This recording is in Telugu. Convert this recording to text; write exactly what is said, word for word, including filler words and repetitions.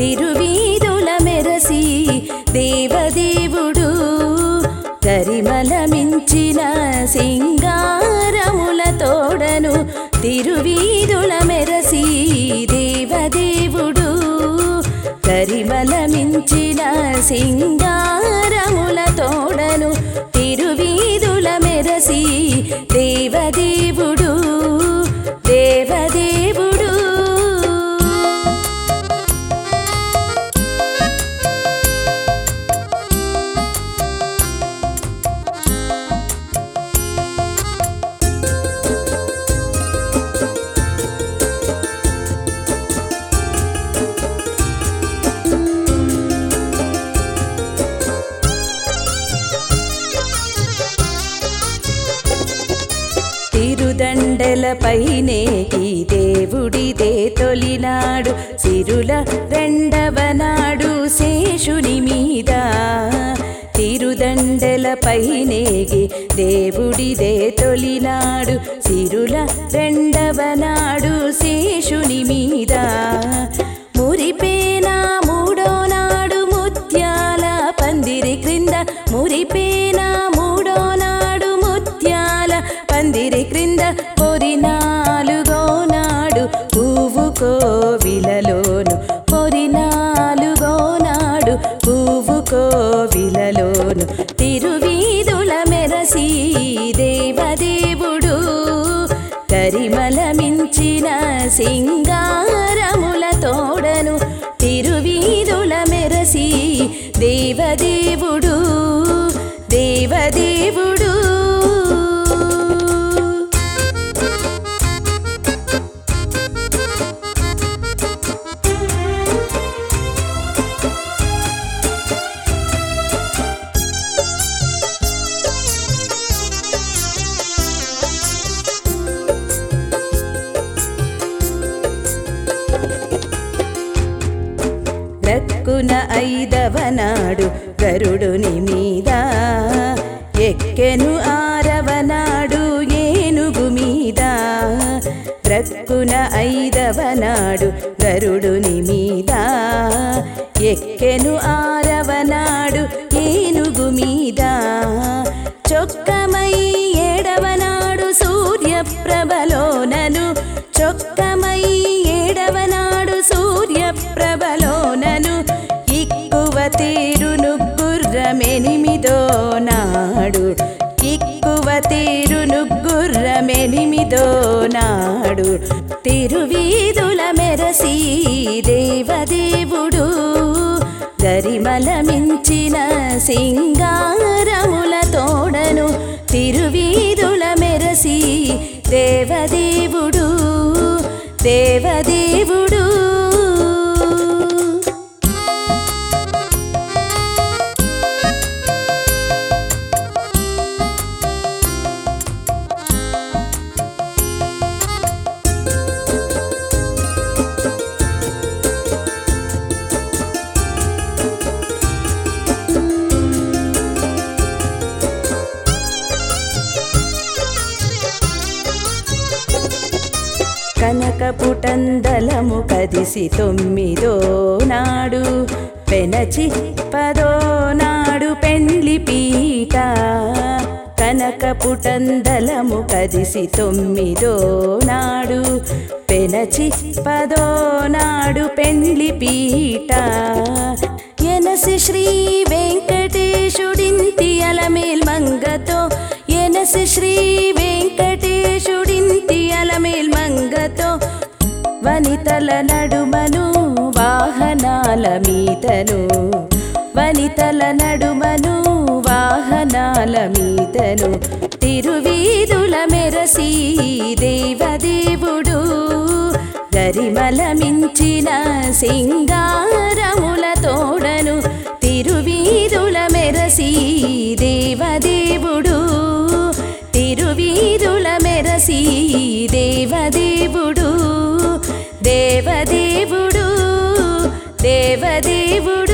తిరువీధుల మెరసి దేవదేవుడు గరిమల మించిన సింగారముల తోడను తిరువీధుల మెరసి దేవదేవుడు గరిమల మించిన సింగారముల తోడను తిరువీధుల మెరసి దేవదేవుడు దేవదేవుడు తిరుదండలపైనే ఈ దేవుడిదే తొలినాడు సిరుల రెండవ నాడు శేషుని మీద తిరుదండలపైనే దేవుడిదే తొలినాడు సిరుల రెండవ నాడు శేషుని మీద మురిపేనా మూడో నాడు ముత్యాల పందిరి క్రింద మురిపేనా మూడో నాడు ముత్యాల పందిరి క్రింద పొరి నాలుగో నాడు పువ్వు కోవిలలోను పొరి నాలుగో నాడు పువ్వు కోవిలలోను తిరువీధుల మెరసి దేవదేవుడు గరిమల మించిన సింగారముల తోడను తిరువీధుల మెరసి దేవదేవుడు దేవదేవుడు రక్కున ఐదవ నాడు గరుడుని మీద ఎక్కెను ఆరవ నాడు ఏనుగు మీద రక్కున ఐదవ నాడు గరుడుని మీద ఎక్కెను ఆరవ నాడు ఏనుగు మీద చొక్కమై ఏడవ నాడు సూర్యప్రభలోనను చొక్కమై ఏడవ నాడు సూర్యప్రభలోనను ఇక్కువ తీరును గుర్రమెనిమిదో నాడు ఇక్కువ తీరును గుర్రమెనిమిదో నాడు తిరువీధుల మెరసి దేవదేవుడు గరిమల మించిన సింగారముల తోడను తిరువీధుల మెరసి దేవదేవుడు దేవదేవుడు కనకపుటందలము కదిసి తొమ్మిదో నాడు పెనచి పదో నాడు పెండ్లి పీట కనకపుటందలము కదిసి తొమ్మిదో నాడు పెనచి పదో నాడు పెండ్లి పీట ఎనసి శ్రీ వెంకటేశుడింతి అలమేల్ మంగతో ఎనసి శ్రీ వెంకటేశుడింతి అలమేల్ మంగతో వనితల నడుమను వాహనాల మీదను వనితల నడుమను వాహనాల మీదను తిరువీధుల మెరసి దేవదేవుడు గరిమల మించిన సింగారముల తోడను తిరువీధుల మెరసి దేవదేవుడు తిరువీధుల మెరసి దేవదేవుడు దేవదేవుడు దేవదేవుడు